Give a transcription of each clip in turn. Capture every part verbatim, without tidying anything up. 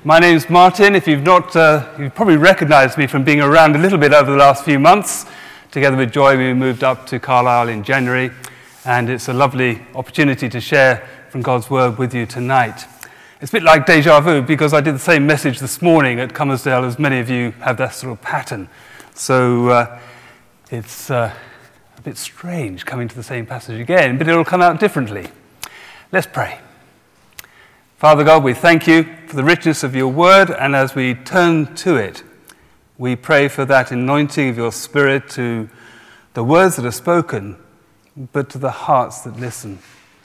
My name's Martin. If you've not, uh, you've probably recognized me from being around a little bit over the last few months. Together with Joy, we moved up to Carlisle in January, and it's a lovely opportunity to share from God's Word with you tonight. It's a bit like deja vu, because I did the same message this morning at Cummersdale, as many of you have that sort of pattern. So uh, it's uh, a bit strange coming to the same passage again, but it'll come out differently. Let's pray. Father God, we thank you for the richness of your word, and as we turn to it, we pray for that anointing of your Spirit to the words that are spoken, but to the hearts that listen.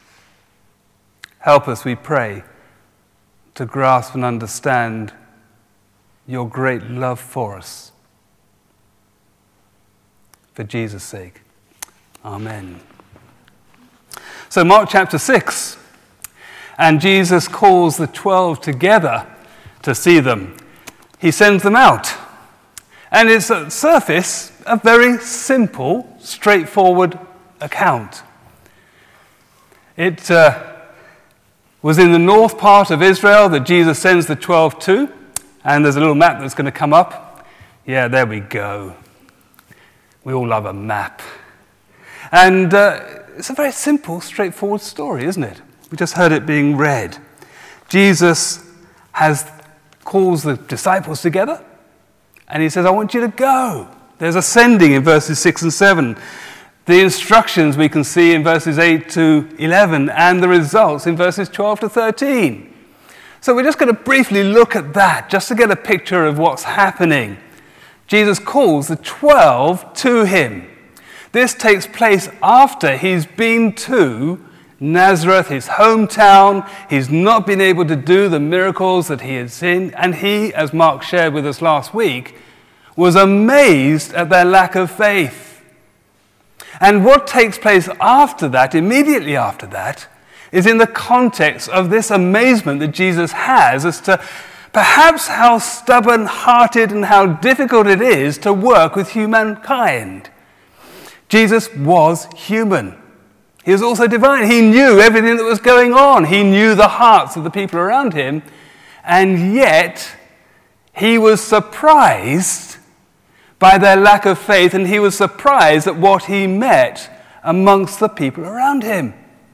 Help us, we pray, to grasp and understand your great love for us. For Jesus' sake, amen. So Mark chapter six. And Jesus calls the twelve together to see them. He sends them out. And it's at surface a very simple, straightforward account. It uh, was in the north part of Israel that Jesus sends the twelve to. And there's a little map that's going to come up. Yeah, there we go. We all love a map. And uh, it's a very simple, straightforward story, isn't it? We just heard it being read. Jesus has calls the disciples together, and he says, I want you to go. There's a sending in verses six and seven. The instructions we can see in verses eight to eleven, and the results in verses twelve to thirteen. So we're just going to briefly look at that, just to get a picture of what's happening. Jesus calls the twelve to him. This takes place after he's been to Nazareth, his hometown. He's not been able to do the miracles that he had seen, and he, as Mark shared with us last week, was amazed at their lack of faith. And what takes place after that, immediately after that, is in the context of this amazement that Jesus has as to perhaps how stubborn-hearted and how difficult it is to work with humankind. Jesus was human. He was also divine. He knew everything that was going on. He knew the hearts of the people around him. And yet, he was surprised by their lack of faith, and he was surprised at what he met amongst the people around him.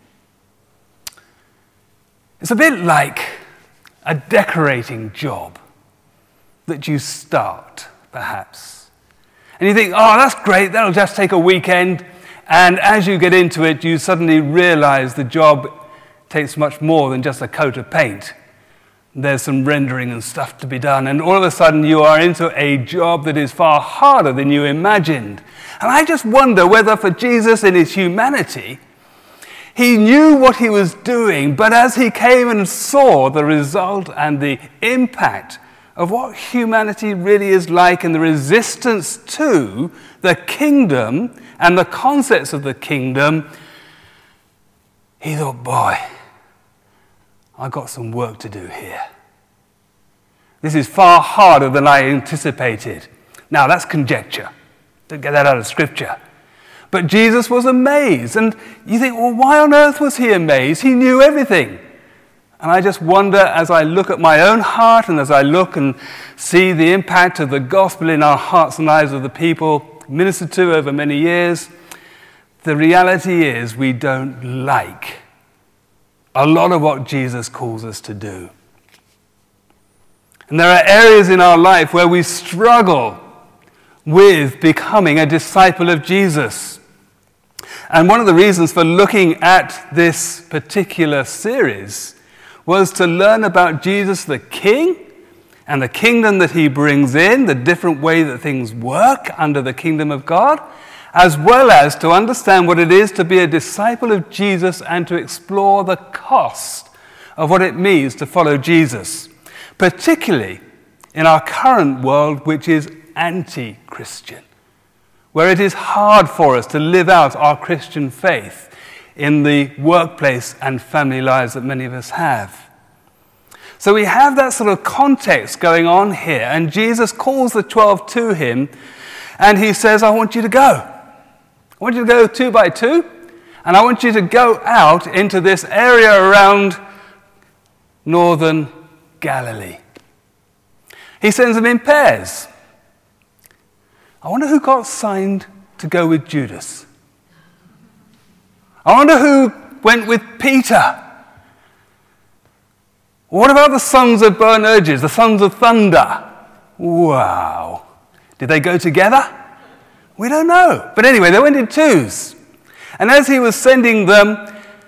It's a bit like a decorating job that you start, perhaps. And you think, oh, that's great, that'll just take a weekend. And as you get into it, you suddenly realize the job takes much more than just a coat of paint. There's some rendering and stuff to be done, and all of a sudden you are into a job that is far harder than you imagined. And I just wonder whether for Jesus in his humanity, he knew what he was doing, but as he came and saw the result and the impact of what humanity really is like and the resistance to the kingdom and the concepts of the kingdom, he thought, boy, I've got some work to do here. This is far harder than I anticipated. Now, that's conjecture. Don't get that out of Scripture. But Jesus was amazed. And you think, well, why on earth was he amazed? He knew everything. And I just wonder, as I look at my own heart and as I look and see the impact of the gospel in our hearts and lives of the people ministered to over many years, the reality is we don't like a lot of what Jesus calls us to do. And there are areas in our life where we struggle with becoming a disciple of Jesus. And one of the reasons for looking at this particular series was to learn about Jesus the King and the kingdom that he brings in, the different way that things work under the kingdom of God, as well as to understand what it is to be a disciple of Jesus and to explore the cost of what it means to follow Jesus, particularly in our current world, which is anti-Christian, where it is hard for us to live out our Christian faith in the workplace and family lives that many of us have. So we have that sort of context going on here, and Jesus calls the twelve to him, and he says, I want you to go. I want you to go two by two, and I want you to go out into this area around northern Galilee. He sends them in pairs. I wonder who got signed to go with Judas. I wonder who went with Peter. What about the sons of Boanerges, the sons of thunder? Wow. Did they go together? We don't know. But anyway, they went in twos. And as he was sending them,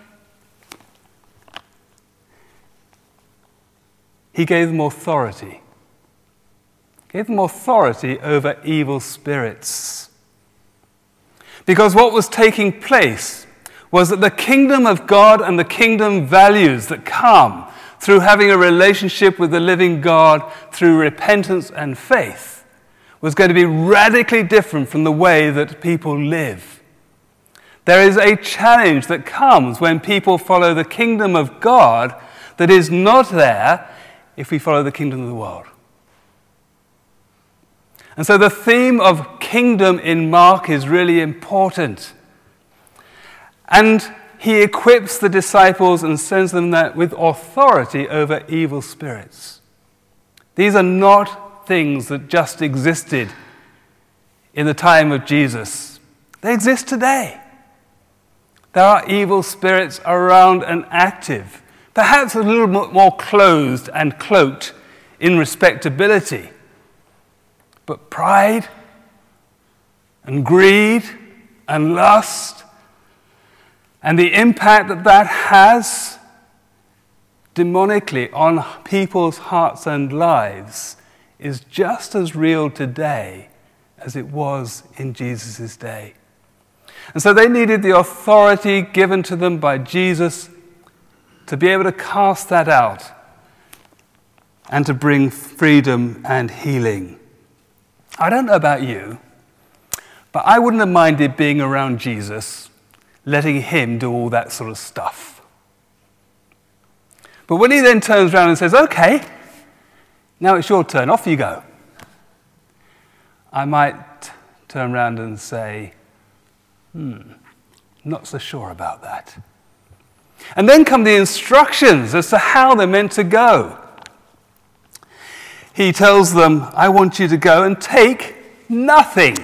he gave them authority. Gave them authority over evil spirits. Because what was taking place was that the kingdom of God and the kingdom values that come through having a relationship with the living God through repentance and faith was going to be radically different from the way that people live. There is a challenge that comes when people follow the kingdom of God that is not there if we follow the kingdom of the world. And so the theme of kingdom in Mark is really important. And he equips the disciples and sends them that with authority over evil spirits. These are not things that just existed in the time of Jesus. They exist today. There are evil spirits around and active, perhaps a little bit more clothed and cloaked in respectability. But pride and greed and lust and the impact that that has demonically on people's hearts and lives is just as real today as it was in Jesus' day. And so they needed the authority given to them by Jesus to be able to cast that out and to bring freedom and healing. I don't know about you, but I wouldn't have minded being around Jesus, letting him do all that sort of stuff. But when he then turns around and says, okay, now it's your turn, off you go, I might turn around and say, hmm, not so sure about that. And then come the instructions as to how they're meant to go. He tells them, I want you to go and take nothing.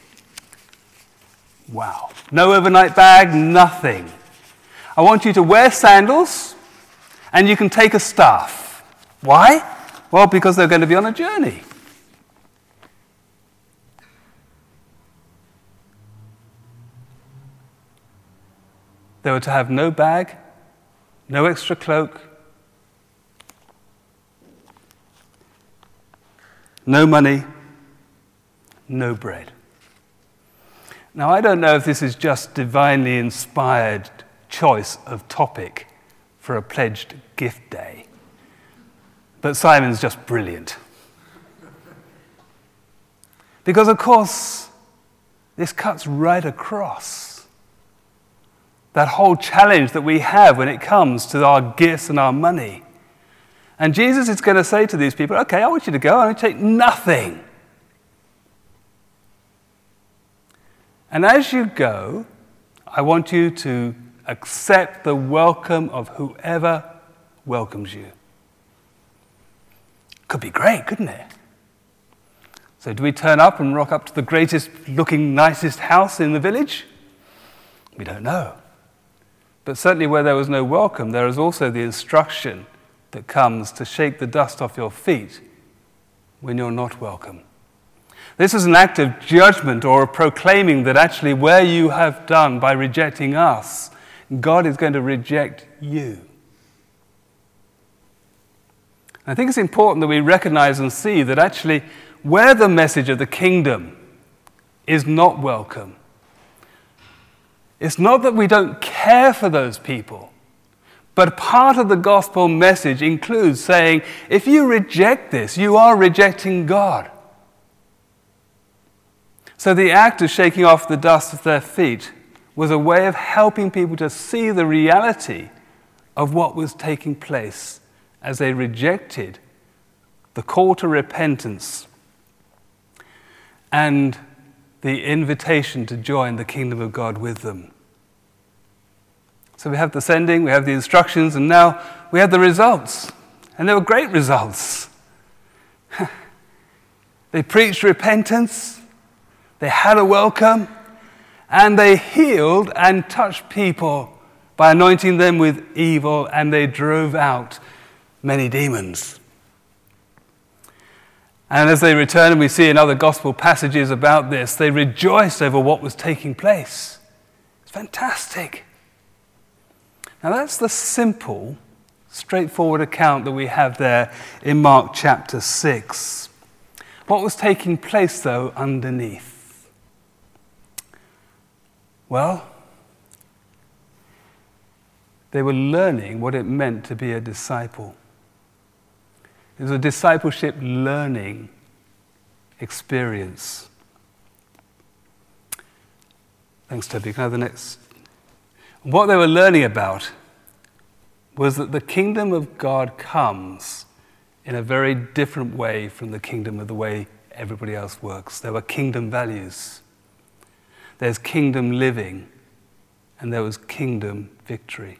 Wow. No overnight bag, nothing. I want you to wear sandals and you can take a staff. Why? Well, because they're going to be on a journey. They were to have no bag, no extra cloak, no money, no bread. Now, I don't know if this is just divinely inspired choice of topic for a pledged gift day, but Simon's just brilliant. Because, of course, this cuts right across that whole challenge that we have when it comes to our gifts and our money. And Jesus is going to say to these people, okay, I want you to go and take nothing. And as you go, I want you to accept the welcome of whoever welcomes you. Could be great, couldn't it? So do we turn up and rock up to the greatest looking, nicest house in the village? We don't know. But certainly where there was no welcome, there is also the instruction that comes to shake the dust off your feet when you're not welcome. This is an act of judgment or of proclaiming that actually where you have done by rejecting us, God is going to reject you. I think it's important that we recognize and see that actually where the message of the kingdom is not welcome, it's not that we don't care for those people, but part of the gospel message includes saying, if you reject this, you are rejecting God. So the act of shaking off the dust of their feet was a way of helping people to see the reality of what was taking place as they rejected the call to repentance and the invitation to join the kingdom of God with them. So we have the sending, we have the instructions, and now we have the results. And they were great results. They preached repentance, they had a welcome, and they healed and touched people by anointing them with evil, and they drove out many demons. And as they returned, and we see in other gospel passages about this, they rejoiced over what was taking place. It's fantastic. Now that's the simple, straightforward account that we have there in Mark chapter six. What was taking place, though, underneath? Well, they were learning what it meant to be a disciple. It was a discipleship learning experience. Thanks, Toby. Can I have the next? What they were learning about was that the kingdom of God comes in a very different way from the kingdom of the way everybody else works. There were kingdom values. There's kingdom living, and there was kingdom victory.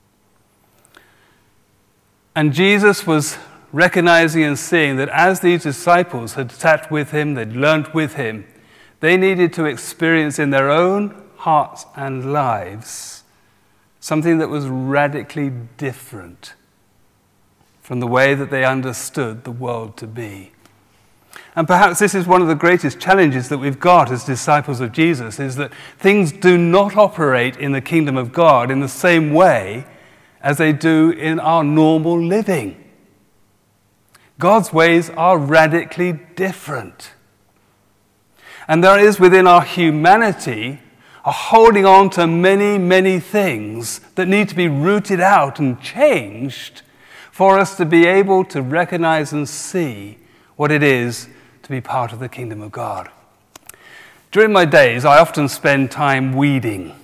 And Jesus was recognizing and seeing that as these disciples had sat with him, they'd learned with him, they needed to experience in their own hearts and lives something that was radically different from the way that they understood the world to be. And perhaps this is one of the greatest challenges that we've got as disciples of Jesus, is that things do not operate in the kingdom of God in the same way as they do in our normal living. God's ways are radically different. And there is within our humanity a holding on to many, many things that need to be rooted out and changed for us to be able to recognize and see what it is to be part of the kingdom of God. During my days, I often spend time weeding.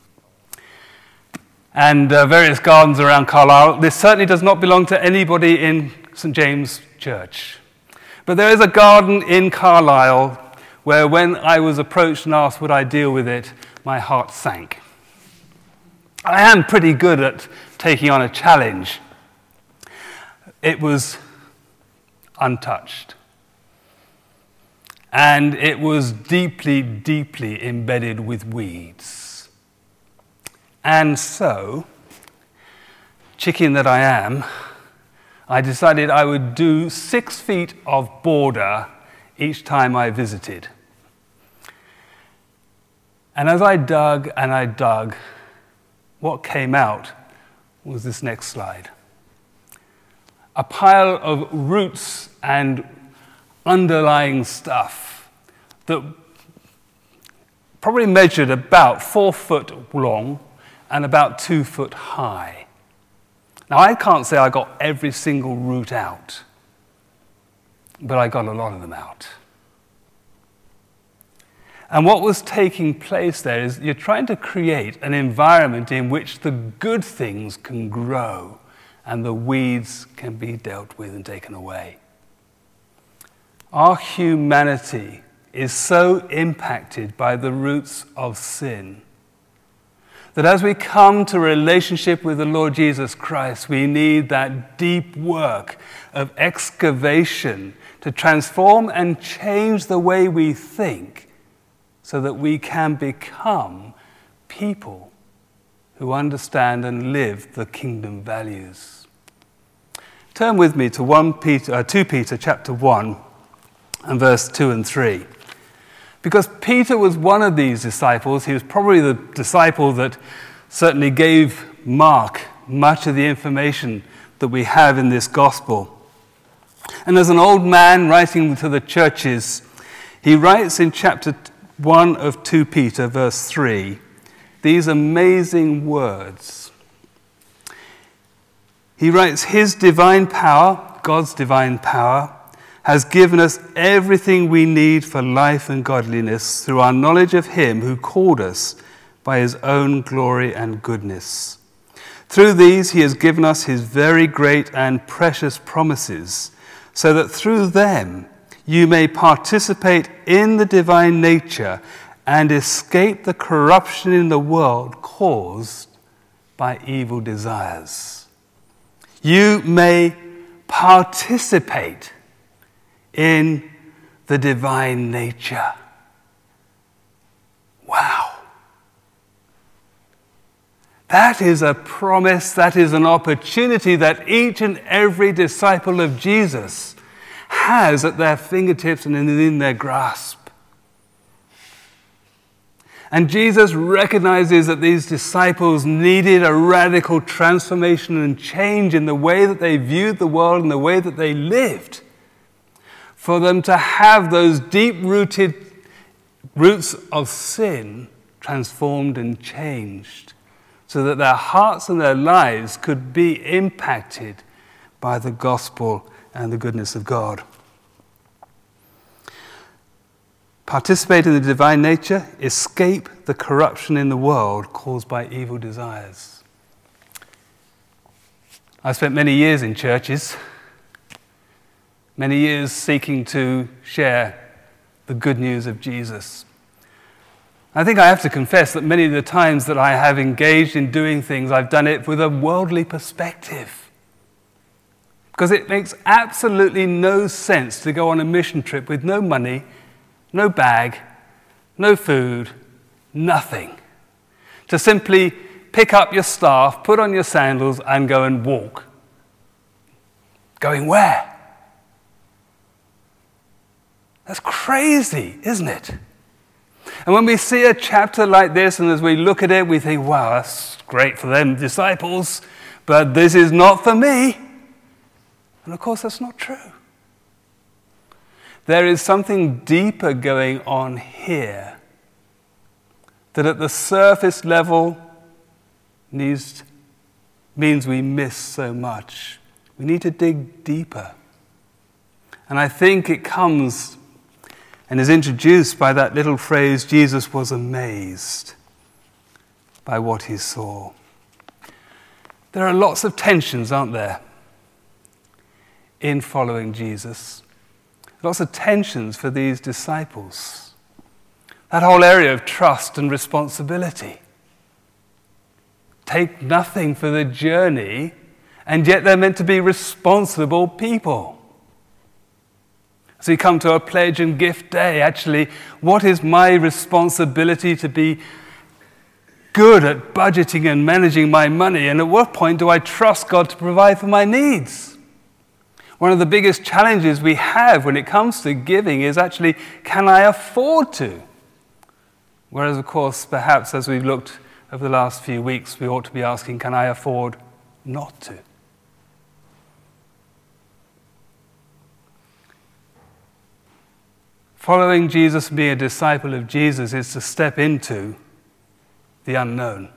And uh, various gardens around Carlisle. This certainly does not belong to anybody in Saint James Church. But there is a garden in Carlisle where when I was approached and asked would I deal with it, my heart sank. I am pretty good at taking on a challenge. It was untouched. And it was deeply, deeply embedded with weeds. And so, chicken that I am, I decided I would do six feet of border each time I visited. And as I dug and I dug, what came out was this next slide. A pile of roots and underlying stuff that probably measured about four foot long and about two foot high. Now, I can't say I got every single root out, but I got a lot of them out. And what was taking place there is you're trying to create an environment in which the good things can grow and the weeds can be dealt with and taken away. Our humanity is so impacted by the roots of sin that as we come to a relationship with the Lord Jesus Christ, we need that deep work of excavation to transform and change the way we think so that we can become people who understand and live the kingdom values. Turn with me to First Peter, uh, Second Peter chapter one and verse two and three. Because Peter was one of these disciples. He was probably the disciple that certainly gave Mark much of the information that we have in this gospel. And as an old man writing to the churches, he writes in chapter one of Second Peter, verse three, these amazing words. He writes, "His divine power, God's divine power, has given us everything we need for life and godliness through our knowledge of him who called us by his own glory and goodness. Through these he has given us his very great and precious promises, so that through them you may participate in the divine nature and escape the corruption in the world caused by evil desires. You may participate in the divine nature. Wow. That is a promise, that is an opportunity that each and every disciple of Jesus has at their fingertips and in their grasp. And Jesus recognizes that these disciples needed a radical transformation and change in the way that they viewed the world and the way that they lived, for them to have those deep-rooted roots of sin transformed and changed, so that their hearts and their lives could be impacted by the gospel and the goodness of God. Participate in the divine nature, escape the corruption in the world caused by evil desires. I spent many years in churches, many years seeking to share the good news of Jesus. I think I have to confess that many of the times that I have engaged in doing things, I've done it with a worldly perspective. Because it makes absolutely no sense to go on a mission trip with no money, no bag, no food, nothing. To simply pick up your staff, put on your sandals, and go and walk. Going where? That's crazy, isn't it? And when we see a chapter like this, and as we look at it, we think, wow, that's great for them disciples, but this is not for me. And of course, that's not true. There is something deeper going on here that at the surface level needs, means we miss so much. We need to dig deeper. And I think it comes and is introduced by that little phrase, Jesus was amazed by what he saw. There are lots of tensions, aren't there, in following Jesus. Lots of tensions for these disciples. That whole area of trust and responsibility. Take nothing for the journey, and yet they're meant to be responsible people. So you come to a pledge and gift day. Actually, what is my responsibility to be good at budgeting and managing my money? And at what point do I trust God to provide for my needs? One of the biggest challenges we have when it comes to giving is actually, can I afford to? Whereas, of course, perhaps as we've looked over the last few weeks, we ought to be asking, can I afford not to? Following Jesus and being a disciple of Jesus is to step into the unknown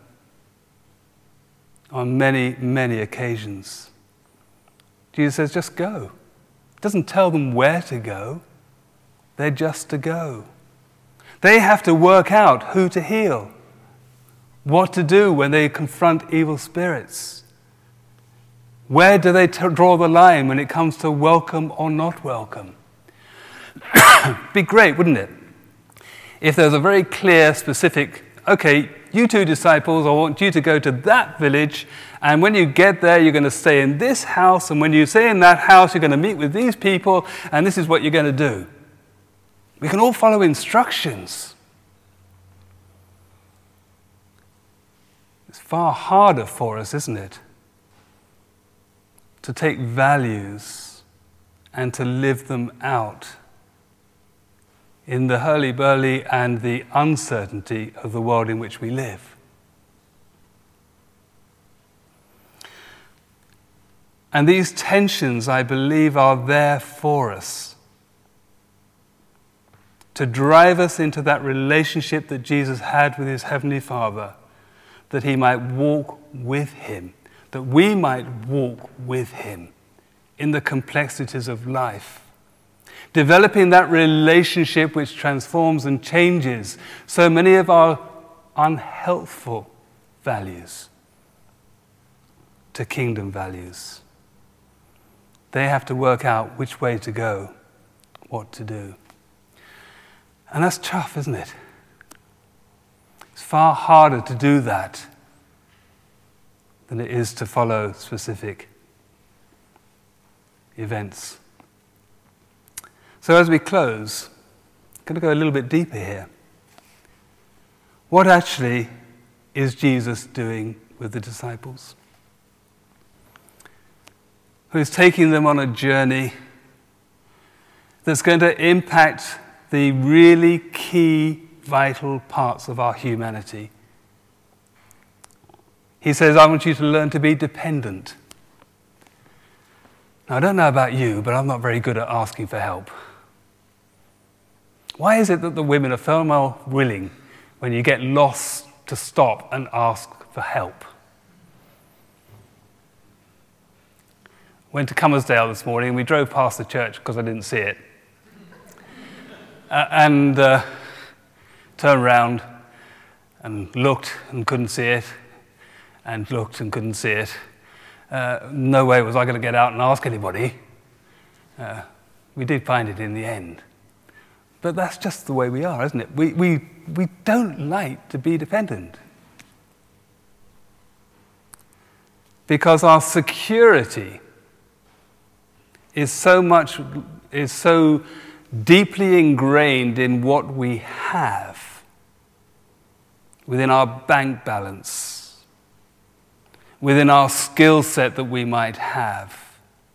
on many, many occasions. Jesus says, just go. He doesn't tell them where to go. They're just to go. They have to work out who to heal, what to do when they confront evil spirits. Where do they t- draw the line when it comes to welcome or not welcome? Be great, wouldn't it? If there's a very clear, specific, okay, you two disciples, I want you to go to that village, and when you get there, you're going to stay in this house, and when you stay in that house, you're going to meet with these people, and this is what you're going to do. We can all follow instructions. It's far harder for us, isn't it, to take values and to live them out in the hurly-burly and the uncertainty of the world in which we live. And these tensions, I believe, are there for us to drive us into that relationship that Jesus had with his Heavenly Father, that he might walk with him, that we might walk with him in the complexities of life. Developing that relationship which transforms and changes so many of our unhelpful values to kingdom values. They have to work out which way to go, what to do. And that's tough, isn't it? It's far harder to do that than it is to follow specific events. So as we close, I'm going to go a little bit deeper here. What actually is Jesus doing with the disciples? Who's taking them on a journey that's going to impact the really key, vital parts of our humanity. He says, I want you to learn to be dependent. Now, I don't know about you, but I'm not very good at asking for help. Why is it that the women are far more willing when you get lost to stop and ask for help? Went to Cummersdale this morning, and we drove past the church because I didn't see it. Uh, and uh, turned around and looked and couldn't see it, and looked and couldn't see it. Uh, no way was I going to get out and ask anybody. Uh, we did find it in the end. But that's just the way we are, isn't it? We, we, we don't like to be dependent. Because our security is so much, is so deeply ingrained in what we have, within our bank balance, within our skill set that we might have.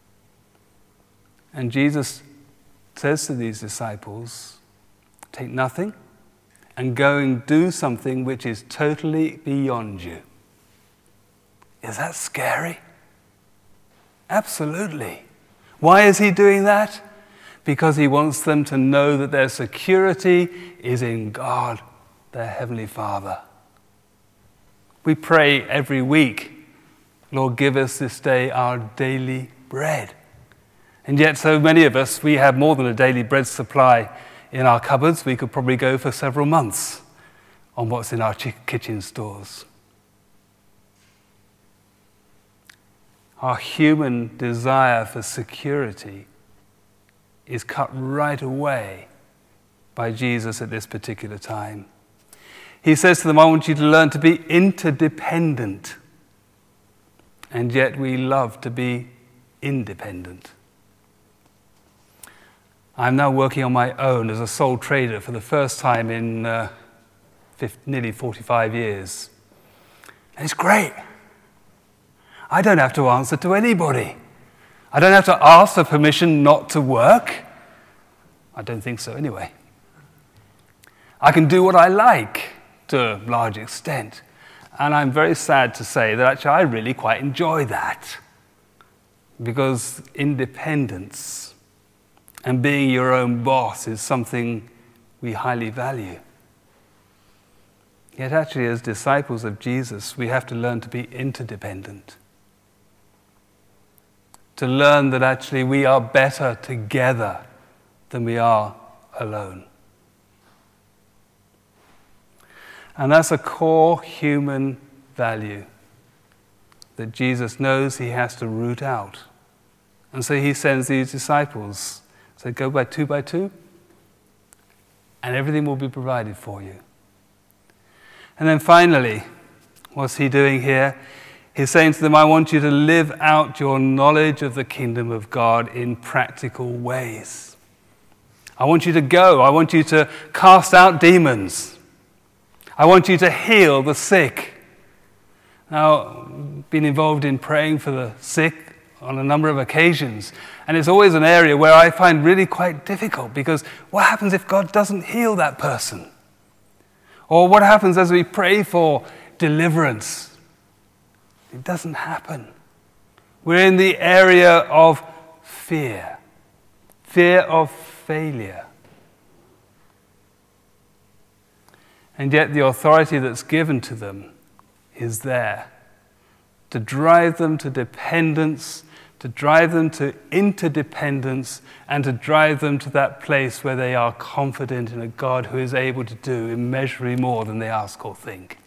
And Jesus says to these disciples, take nothing and go and do something which is totally beyond you. Is that scary? Absolutely. Why is he doing that? Because he wants them to know that their security is in God, their Heavenly Father. We pray every week, Lord, give us this day our daily bread. And yet so many of us, we have more than a daily bread supply in our cupboards. We could probably go for several months on what's in our kitchen stores. Our human desire for security is cut right away by Jesus at this particular time. He says to them, I want you to learn to be interdependent. And yet we love to be independent. I'm now working on my own as a sole trader for the first time in uh, fifty, nearly forty-five years. And it's great. I don't have to answer to anybody. I don't have to ask for permission not to work. I don't think so anyway. I can do what I like to a large extent. And I'm very sad to say that actually I really quite enjoy that. Because independence and being your own boss is something we highly value. Yet actually as disciples of Jesus, we have to learn to be interdependent. To learn that actually we are better together than we are alone. And that's a core human value that Jesus knows he has to root out. And so he sends these disciples, so go by two by two, and everything will be provided for you. And then finally, what's he doing here? He's saying to them, I want you to live out your knowledge of the kingdom of God in practical ways. I want you to go. I want you to cast out demons. I want you to heal the sick. Now, I've been involved in praying for the sick on a number of occasions, and it's always an area where I find really quite difficult, because what happens if God doesn't heal that person? Or what happens as we pray for deliverance? It doesn't happen. We're in the area of fear, fear of failure. And yet the authority that's given to them is there to drive them to dependence, to drive them to interdependence, and to drive them to that place where they are confident in a God who is able to do immeasurably more than they ask or think.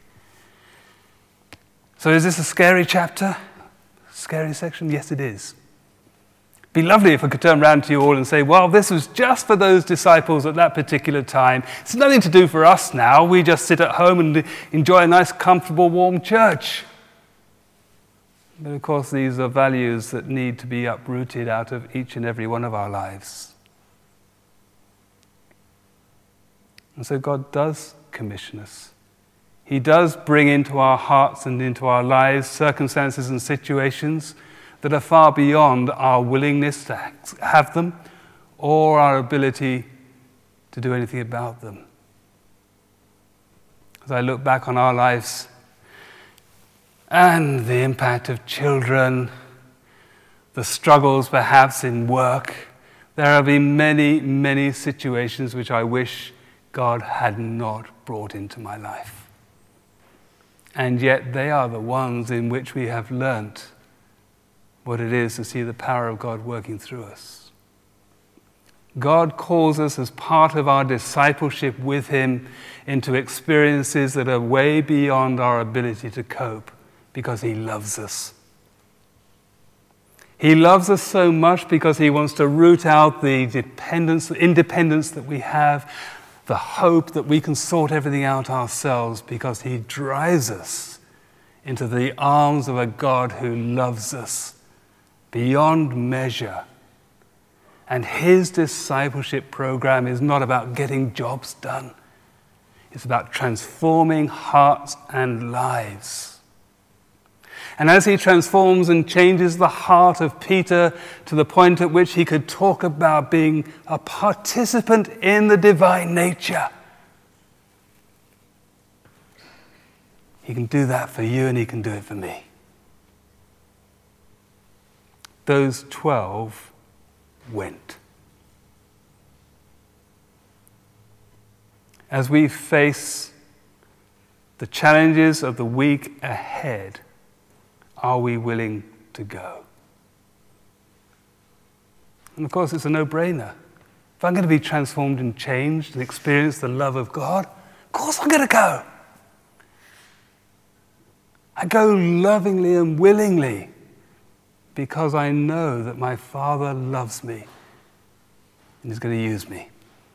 So is this a scary chapter? Scary section? Yes, it is. It'd be lovely if I could turn around to you all and say, well, this was just for those disciples at that particular time. It's nothing to do for us now. We just sit at home and enjoy a nice, comfortable, warm church. But of course, these are values that need to be uprooted out of each and every one of our lives. And so God does commission us. He does bring into our hearts and into our lives circumstances and situations that are far beyond our willingness to have them or our ability to do anything about them. As I look back on our lives and the impact of children, the struggles perhaps in work, there have been many, many situations which I wish God had not brought into my life. And yet they are the ones in which we have learnt what it is to see the power of God working through us. God calls us as part of our discipleship with him into experiences that are way beyond our ability to cope because he loves us. He loves us so much because he wants to root out the dependence, the independence that we have, the hope that we can sort everything out ourselves, because he drives us into the arms of a God who loves us beyond measure. And his discipleship program is not about getting jobs done. It's about transforming hearts and lives. And as he transforms and changes the heart of Peter to the point at which he could talk about being a participant in the divine nature, he can do that for you and he can do it for me. Those twelve went. As we face the challenges of the week ahead, are we willing to go? And of course, it's a no-brainer. If I'm going to be transformed and changed and experience the love of God, of course I'm going to go. I go lovingly and willingly because I know that my Father loves me and is going to use me.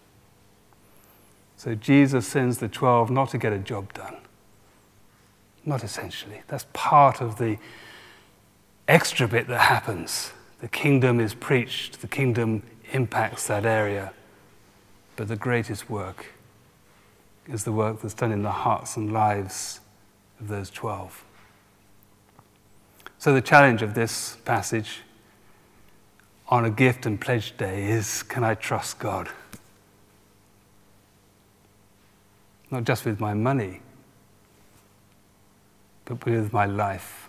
So Jesus sends the twelve not to get a job done. Not essentially. That's part of the extra bit that happens. The kingdom is preached. The kingdom impacts that area. But the greatest work is the work that's done in the hearts and lives of those twelve. So the challenge of this passage on a gift and pledge day is, can I trust God? Not just with my money, but with my life.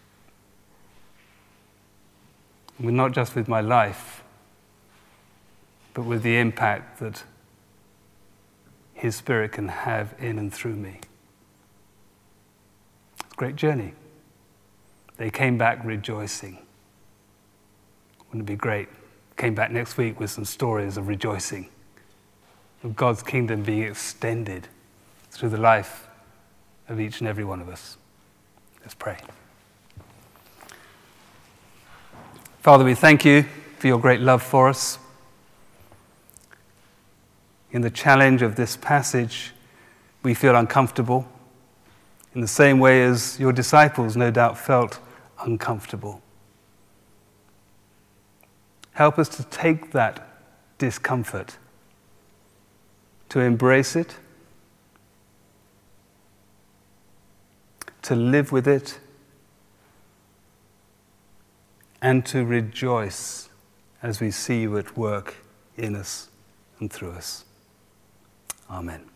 With not just with my life, but with the impact that his Spirit can have in and through me. It's a great journey. They came back rejoicing. Wouldn't it be great? Came back next week with some stories of rejoicing, of God's kingdom being extended through the life of each and every one of us. Let's pray. Father, we thank you for your great love for us. In the challenge of this passage, we feel uncomfortable in the same way as your disciples no doubt felt uncomfortable. Help us to take that discomfort, to embrace it, to live with it, and to rejoice as we see you at work in us and through us. Amen.